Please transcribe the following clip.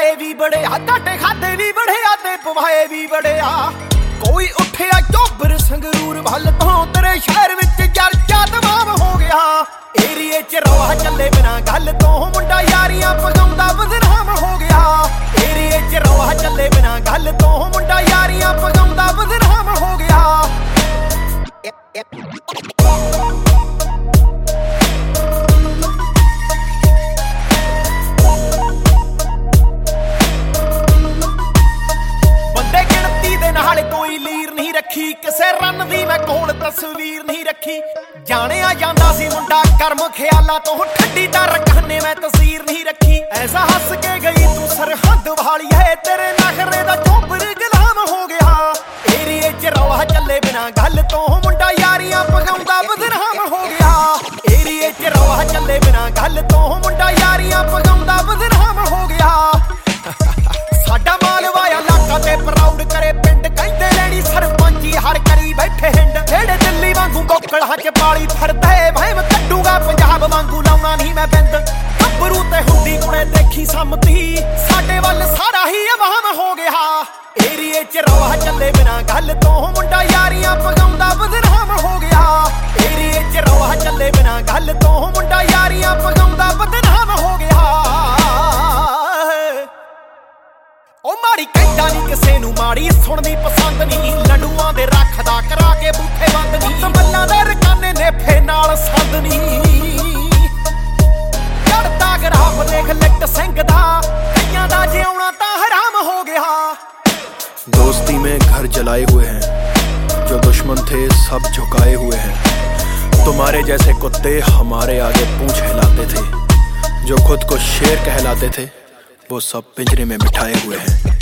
खाए भी बड़े आ, टाटे खाते भी बड़े आ ते पवाए भी बड़े आ। कोई उठिया चोबर संगरूर भल तो तेरे शहर विच चर्चा तमाम हो गया। एरिए च रौला चले बिना गल तो मुंडा यारियां पगाउंदा बदनाम हो गया। एरिए च रौला चले बिना गल तो मुंडा यारियां पगाउंदा बदनाम हो गया। कोई लीर नहीं रखी किसे रन दी मैं कोल तस्वीर नहीं रखी। जानिया जांदा सी मुंडा कर्म ख्याला तो ठंडी दर कहने मैं तस्वीर नहीं रखी। ऐसा हंस के गई तू सरहद वाली है तेरे नखरे दा चोबर गुलाम हो गया। एरिए च रौला चले बिना गल तो मुंडा यारियां पगाउंदा बदनाम हो गया। एरिए च रौला चले बिना गल तो मुंडा यारियां पगाउंदा बदनाम हो गया। साडा मालवाया लाका ते प्राउड करे पिंड कहंदे लेनी सरपंची हर करी बैठे हिंड। जेड़े दिल्ली वांगू गोकड़ा च पाली फिरदे वहम कड्डूगा पंजाब वांगू लाउणा नहीं मैं बिंद। गब्बरू ते हुंदी कुड़े देखी सम्मती साडे वल सारा ही अवाम हो गया। एरिए च रौला चले बिना गल तो मुंडा यारियां पगाउंदा बदनाम हो गया। एरिए च रौला चले बिना गल तो मुंडा यारियां पगाउंदा बदनाम हो गया। ओ माड़ी कहंदा नहीं किसे नू माड़ी सुननी पसंद नहीं। लडूआं दे रखदा करा के बूथे बंद नहीं। मल्लां दे रकाने नेफे नाल संद नहीं। चढ़दा ग्राफ देख लिट सिंह दा कईयां दा जिउणा तां हराम हो गया। दोस्ती में घर जलाए हुए हैं, जो दुश्मन थे सब झुकाए हुए हैं। तुम्हारे जैसे कुत्ते हमारे आगे पूंछ हिलाते थे। जो खुद को शेर कहलाते थे वो सब पिंजरे में बिठाए हुए हैं।